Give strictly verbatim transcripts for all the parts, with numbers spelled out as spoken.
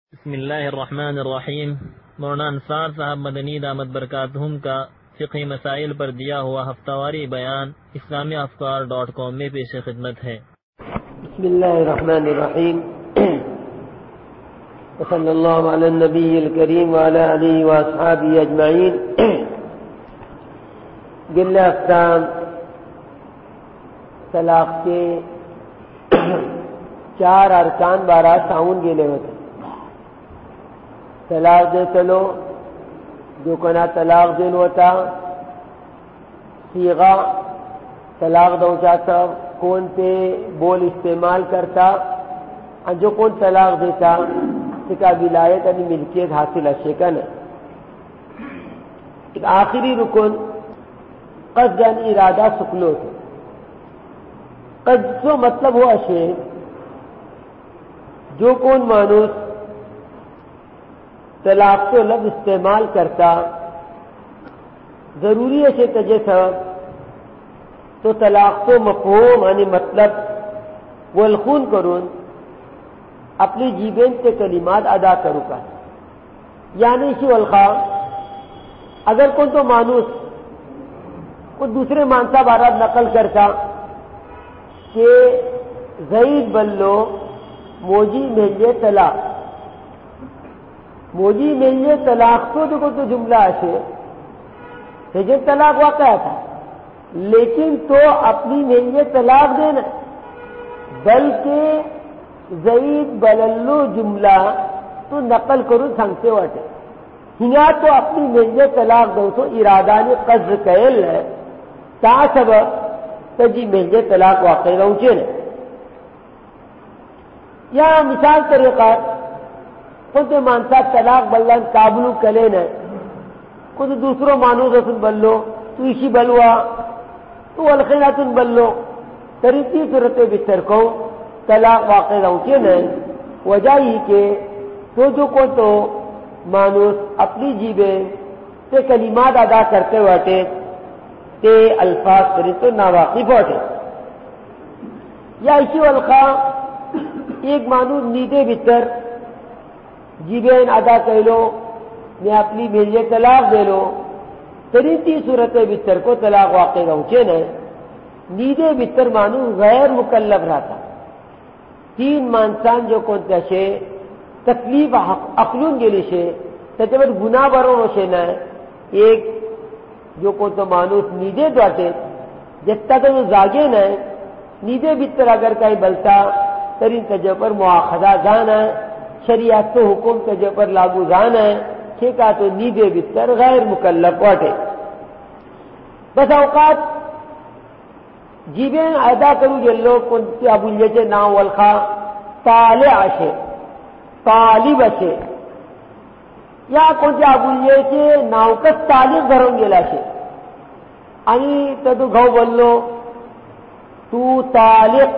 بسم اللہ الرحمن الرحیم۔ مولانا انصار صاحب مدنی دامت برکاتہم کا فقہی مسائل پر دیا ہوا ہفتہ واری بیان اسلامی افکار ڈاٹ کام میں پیش خدمت ہے۔ بسم اللہ الرحمن الرحیم، صلی اللہ علی النبی الکریم وعلی آلہ واصحابہ اجمعین۔ گل اقسام طلاق کے چار ارکان بارہ تعاون گیلے ہوتے۔ طلاق دے چلو جو کنا طلاق دین ہوتا، صیغہ طلاق دو چاہتا کون پہ بول استعمال کرتا، جو کون طلاق دیتا کا ولایت یعنی ملکیت حاصل اشے کا نہیں۔ ایک آخری رکن قصد یعنی ارادہ سکلو تھے۔ قصد سو مطلب ہو اشے جو کون مانوس طلاق تو لفظ استعمال کرتا ضروری ہے تجے سبب تو طلاق تو مفہوم یعنی مطلب والخون کرون اپنی جیبین سے کلمات ادا کرو کا، یعنی اسی والخا اگر کون تو مانوس کو دوسرے مانسا بارات نقل کرتا کہ زید بلو موجی مہنگے طلاق، موجی مہنگے طلاق تو دیکھو تو جملہ ایسے ہے طلاق واقع تھا، لیکن تو اپنی مہنگے طلاق دینا بلکہ زید بللو جملہ تو نقل کرو سنگتے واٹے ہنگا تو اپنی مہنگے طلاق دو تو ارادہ نے قصد کہل ہے تا سبب تجی مہنگے طلاق واقع رہنچے نے۔ یا مثال طریقہ خود مانسا طلاق بلن قابلو کلے نے خود دوسروں مانوس رسول بلو تو اسی بلوا تو الخیراتن بلو تریتی صورت بستر کو طلاق واقع رہنچے نے۔ وجہ ہی کہ تو جو کو تو مانوس اپنی جیبیں سے کلمات ادا کرتے واٹے تے الفاظ کرے تو ناواقف ہوتے۔ یا اسی والخا ایک مانوس نیدے بستر جیبین ادا کر لو میں اپنی میرے طلاق دے لو تریتی صورت بستر کو طلاق واقع رہنچے نے۔ نیدے بستر مانو غیر مکلف رہتا، تین مانسان جو کون تشے تکلیف اقلون گلی سے تجبت گناہ برون سے نہ ایک جو کو تو مانوس نیدے دوٹے جتا تو زاگے نہ نیدے بستر اگر کہیں بلتا ترین تجب پر مواخذہ جانا ہے، شریعت تو حکم تجب پر لاگو جانا ہے، ٹھیکا تو نیدے بستر غیر مکلف واٹے۔ بس اوقات جیبیں ادا کروں جو لوگ کنتی ابو لیچے نام والخا طالع اشے طالب اشے یا کنتی ابو لیچے ناوکت طالب گھروں گے لاشے آئی تدو گھو بلو تو طالق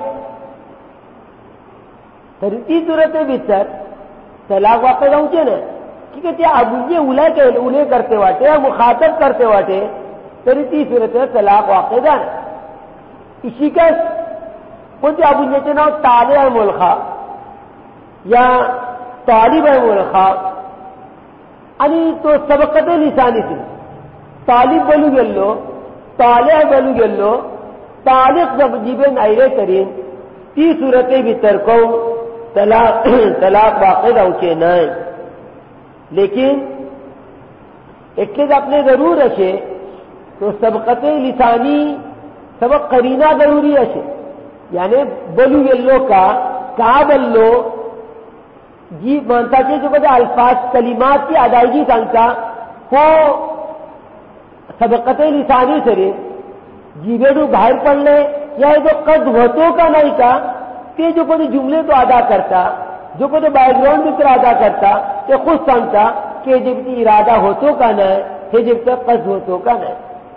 ترتی صورت بستر طلاق واقع رہنچے نا کیونکہ تے ابو یہ اولے کرتے واٹے یا مخاطب کرتے واٹے ترتی صورت طلاق واقع جانا۔ اسی کا کچھ ابو لیتے نا طالع ملخا یا طالب ملخا انی تو سبقت لسانی سے طالب بلو گلو طالع بلو گلو طالق جب جیبیں ایرے کریں تی صورت بستر کو طلاق طلاق واقع رہنچے نہ، لیکن اتنے اپنے ضرور رشے تو سبقت لسانی سبق قرینہ ضروری ہے، یعنی بلو یلو کا کہا بلو جی مانتا کہ جو کہتے الفاظ کلمات کی ادائیگی سانتا ہو سبقت لسانی سرے جیبے تو باہر پڑ لے یا جو قد ہوتوں کا نہیں کا کہ جو کہتے جملے تو ادا کرتا جو کہتے بیک گراؤنڈ بھی طرح ادا کرتا کہ خود سانتا کہ جب کی ارادہ ہوتوں کا نہ ہے جب تک قد ہوتوں کا نہ ہے۔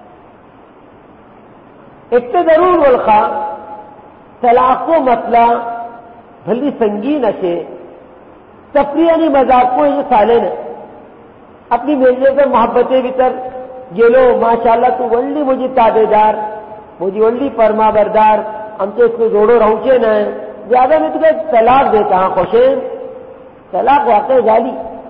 اتنے ضرور والخا طلاق کو مسئلہ بھلی سنگین اشے تفریحی مذاق کو یہ سالن ہے اپنی میرے سے محبتیں بھیتر گیلو ماشاءاللہ تو ولڈی مجھے تابے دار مجھے ولڈی فرما بردار ہم تو اس کو جوڑو رہنچے نہ زیادہ میں تمہیں طلاق دیتا ہوں خوشین طلاق واقع جالی.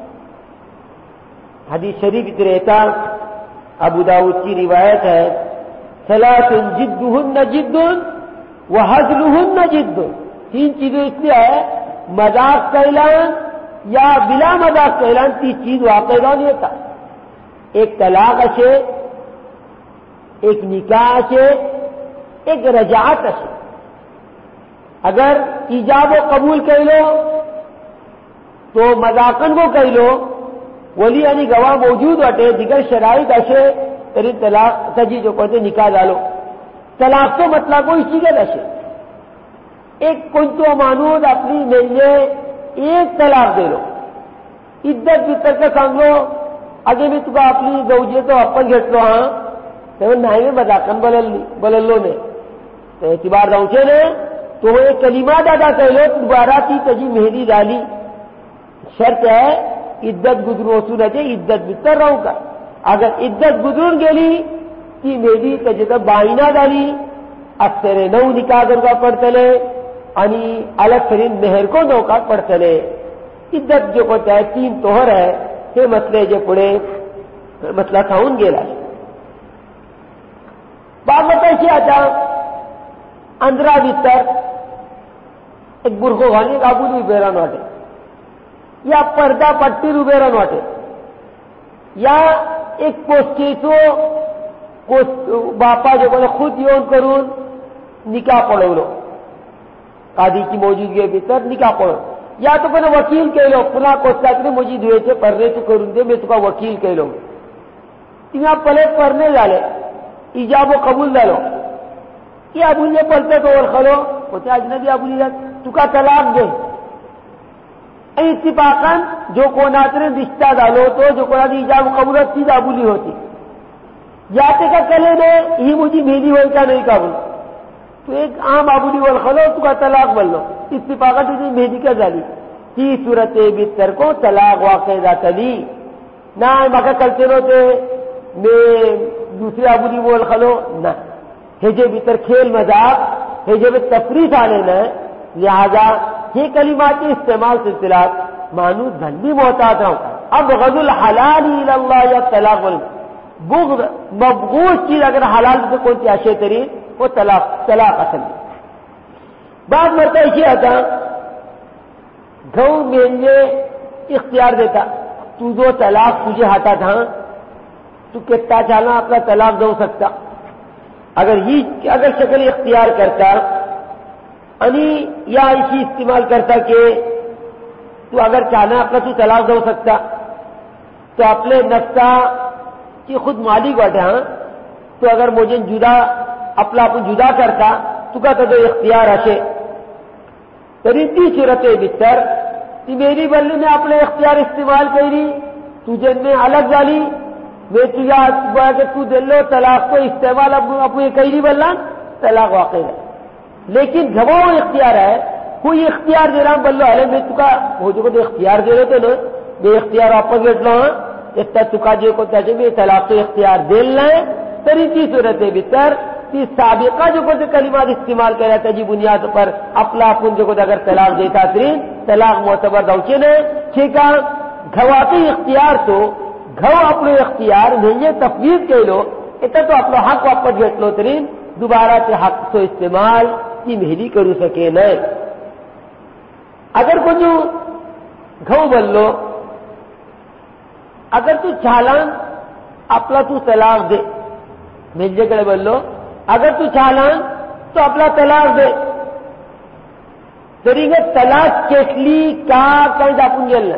حدیث شریف اتر رہتا ابو داؤد کی روایت ہے ثلاث جدہن جد وہزلہن جد. تین چیزیں اس لیے ہے مذاق کا اعلان یا بلا مذاق کا اعلان تین چیز واقع نہیں ہوتا. ایک طلاق اشے، ایک نکاح اشے، ایک رجعت اشے. اگر ایجاب و قبول کہہ لو تو مذاقن کو کہہ لو ولی یعنی گواہ موجود ہٹے دیگر شرائط اشے تری طلاق تجی جو کہتے نکاح ڈالو. طلاق تو مطلب کو اسی کے اشے. ایک کنتو مانود اپنی میلے ایک طلاق دے لو عدت بتر کا سانگ لو اگے بھی تک اپنی زوجے تو اپن گھٹ لو. ہاں تو نہیں مذاقن بلل لو نے تو اعتبار رہے نے تو وہ ایک کلمات ادا کر لو دوبارہ کی تجی مہری ڈالی. شرط ہے عدت گزرو سورج عدت بتر رہوں کا. اگر عدت گزرن گیلی کی میری تجدہ بائنا ڈالی اکثر نو نکاح کا پڑ چلے انی الگ فرین مہر کو نو کا پڑ چلے. عدت جو کو چاہے تین توہر ہے یہ مسئلے جو پڑے مسئلہ تھاؤن گیلا. بات بتائی کیا آتا اندرا بستر ایک برخو غانی کابو بھی بیران واٹے یا پردہ پٹی رو بیران واٹے یا ایک پوسٹیسو باپا جو کہ خود یون کرون نکاح پڑھو لو قاضی کی موجودگی بہتر نکاح پڑھو یا تو پھر وکیل کہہ لو پنا کوشتا کرے موجود ہوئے تھے پڑھنے تو کروں دے میں تو کا وکیل کہہ لو یہاں پلے پڑھنے ڈالے ایجاب و قبول ڈالو یہ ابولیے پڑھتے تو اور کھلو ہوتے اجنبی ابولیے تو کا طلاق دے اتفاقاً جو کو ناطرے رشتہ ڈالو تو جو کو ایجاب و قبول چیز ابولی ہوتی جاتے کا کلے دے یہ مجھے میری ہوئی کا نہیں قابل تو ایک عام ابولی وال کھلو تو کا طلاق بل لو اتفاقاً تجھے مہدی کا ڈالی تی صورت بستر کو طلاق واقع ذات لی نہ مکہ کلتے روتے میں دوسرے ابولی وال کھلو نہ ہجے بستر کھیل مذاق ہجے میں تفریح آنے نہ لہذا یہ کلمات استعمال سلسلات مانوس دھنی محتاط رہا ہوں. اب غض الحلال اللہ یا طلاق بغض مبغوض چیز اگر حلال سے کوئی سی اشے ترین وہ طلاق طلاق اصل ہے. بعض مرتبہ یہ آتا گھؤں میلے اختیار دیتا تو جو طلاق تجھے ہٹا تھا تو کتنا چالا اپنا طلاق دو سکتا اگر یہ اگر شکل اختیار کرتا انی یا اسی استعمال کرتا کہ تو اگر چاہنا اپنا تو طلاق دو سکتا تو اپنے نفسا کی خود مالک بیٹھے. ہاں تو اگر مجھے جدا اپنا اپن جدا کرتا تو کہتا تو اختیار اشے تریتی صورت بستر میری بلنے میں اپنے اختیار استعمال کری تجھے میں الگ والی میں تجھا کہ تو دل لو طلاق کو استعمال اپنے کئی بلنا طلاق واقع ہے. لیکن گواہ اختیار ہے کوئی اختیار دے رہا ہوں بلو ارے میں تو کا ہو جو کو اختیار دے رہے تھے نا میں اختیار واپس بیٹھ لو ہاں اتنا چکا جو کو تجھے میں طلاق تو اختیار دے لیں تری کی صورت بہتر تی سابقہ جو کو کلمات استعمال کر رہا تھا جی بنیاد پر اپنا اپن جو کو اگر طلاق دیتا ترین طلاق معتبر دوچے نے ٹھیک ہے گھواتی اختیار تو گھو اپنے اختیار میں یہ تفویض کہہ لو اتنا تو اپنا حق واپس بیٹھ لو ترین دوبارہ سے حق تو استعمال کی مہری کرو سکے نہ اگر کچھ گھو بل لو اگر تو چالان اپنا تو طلاق دے مل جگہ بل لو اگر تو چالان تو اپنا طلاق دے طریقے طلاق چیٹلی کا کہیں اپن جلنا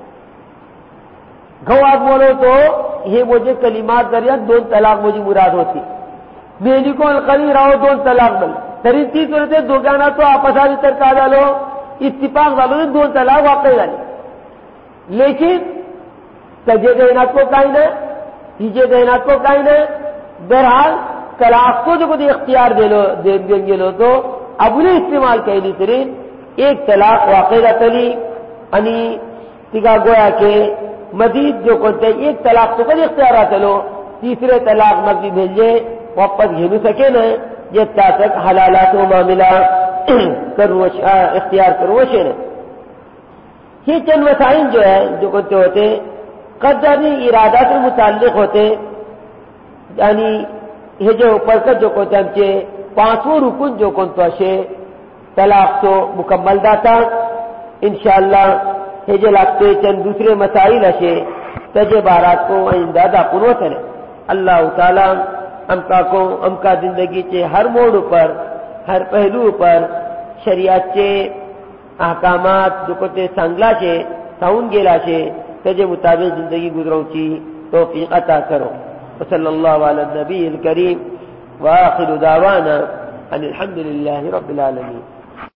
گھو آپ بولو تو یہ مجھے کلمات دریا دو طلاق مجھے مراد ہوتی میری کو القلی رہو دو طلاق بل ترین تیس ہوتے دو گانا تو آپس آج تک کا ڈالو اتفاق والوں نے دو طلاق واقع ڈالی لیکن تجھے دینات کو کائن ہے تیجے دینات کو کائن ہے بہرحال طلاق کو جو کچھ اختیار دے لو دے دیں گے لو تو اب انہیں استعمال کہہ لی ترین ایک طلاق واقع تلی انی تکا گویا کے مزید جو کرتے ایک طلاق تو کچھ اختیارات لو تیسرے طلاق مزید بھیجے واپس گھینو سکے نا یہ تک حلالات و معاملہ کرو اختیار کرو شے یہ چند مسائل جو ہے جو کچھ ہوتے قدری ارادات کے متعلق ہوتے، یعنی یہ جو اوپر کا جو کچھ ہم چے پانچوں رکن جو کن تو اشے طلاق تو مکمل داتا انشاءاللہ یہ جو لگتے چند دوسرے مسائل اشے تجے بارات کو اندازہ قنوت ہے۔ اللہ تعالی ہم کا کو ہم کا زندگی چے ہر موڑ پر ہر پہلو پر شریعت چے احکامات جو کتے سنگلا چے ساؤن گیلا چے تجے مطابق زندگی گزروں چی توفیق عطا کرو۔ وصلی اللہ علی النبی الکریم وآخر دعوانا ان الحمد للہ رب العالمین۔